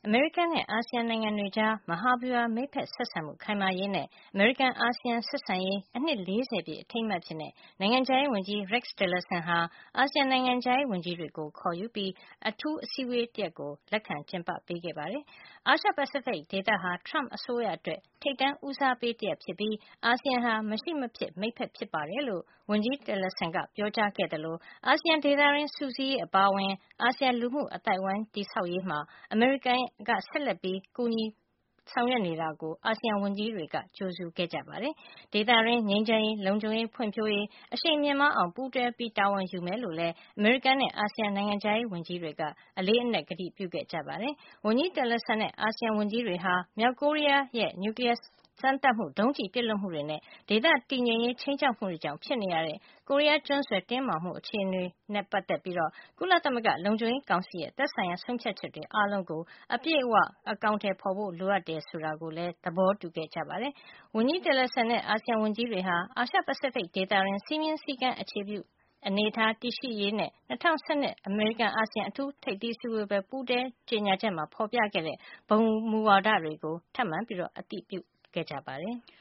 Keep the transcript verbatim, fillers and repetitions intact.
အမေရိကန်နဲ့ အာဆီယံနိုင်ငံတွေကြား မဟာဗျူဟာမိတ်ဖက်ဆက်ဆံမှု ခိုင်မာရေးနဲ့ အမေရိကန်-အာဆီယံဆက်ဆံရေး အနှစ် ၄၀ ပြည့် အထိမ်းအမှတ်အဖြစ် နိုင်ငံခြားရေးဝန်ကြီး Rex Tillerson ဟာ အာဆီယံနိုင်ငံခြားရေးဝန်ကြီးတွေကို ခေါ်ယူပြီး အထူးအစည်းဝေးတရပ်ကို လက်ခံကျင်းပပေးခဲ့ပါတယ်။ အာရှ-ပစိဖိတ်ဒေသဟာ Trump အစိုးရအတွက် ထိပ်တန်းဦးစားပေးတရပ်ဖြစ်ပြီး အာဆီယံဟာ မရှိမဖြစ် မိတ်ဖက်ဖြစ်ပါတယ်လို့ ဝန်ကြီး Tillerson က ပြောကြားခဲ့သလို အာဆီယံဒေသတွင်း စုစည်းရေးအပါအဝင် အာဆီယံလူမှုအသိုက်အဝိုင်း တည်ဆောက်ရေးမှာ အမေရိကန်က ဆက်လက်ကူညီဆောင်ရွက်နေတာကို အာဆီယံဝန်ကြီးတွေက ကြိုဆိုခဲ့ကြပါတယ်။ ဒေသတွင်း ငြိမ်းချမ်းရေး၊ လုံခြုံရေး၊ ဖွံ့ဖြိုးရေး အရှိန်မြင့်မားအောင် ပူးတွဲတာဝန်ယူမယ်လို့လည်း အမေရိကန်နဲ့ အာဆီယံနိုင်ငံခြားရေးဝန်ကြီးတွေက အလေးအနက် ကတိပြုခဲ့ကြပါတယ်။ ဝန်ကြီး Tillerson နဲ့ အာဆီယံဝန်ကြီးတွေဟာ မြောက်ကိုရီးယားရဲ့ နျူကလီးယားစမ်းသပ်မှု၊ ဒုံးကျည်ပစ်လွှတ်မှုတွေနဲ့ ဒေသတည်ငြိမ်ရေး ခြိမ်းခြောက်မှုတွေကြောင့် ဖြစ်နေရတဲ့ ကိုရီးယားကျွန်းဆွယ်တင်းမာမှု အခြေအနေနဲ့ ပတ်သက်ပြီး ကုလသမဂ္ဂလုံခြုံရေးကောင်စီရဲ့ သက်ဆိုင်ရာ ဆုံးဖြတ်ချက်တွေအားလုံးကို အပြည့်အဝ အကောင်ထည်ဖေါ်ဖို့ လိုအပ်တယ်ဆိုတာကိုလည်း သဘောတူခဲ့ကြပါတယ်။ ဝန်ကြီး Tillerson နဲ့ အာဆီယံဝန်ကြီးတွေဟာ အာရှ-ပစိဖိတ်ဒေသတွင်း စည်းမျဉ်းစည်းကမ်းအခြေပြုအနေထား တည်ရှိရေးနဲ့ ၂၀၁၂ အမေရိကန်-အာဆီယံ အထူးထိပ်သီးအစည်းဝေးပွဲ ပူးတွဲကြေညာချက်မှာ ဖေါ်ပြခဲ့တဲ့ ဘုံမူဝါဒတွေကို ထပ်မံ အသိပြုခဲ့ကြပါတယ်။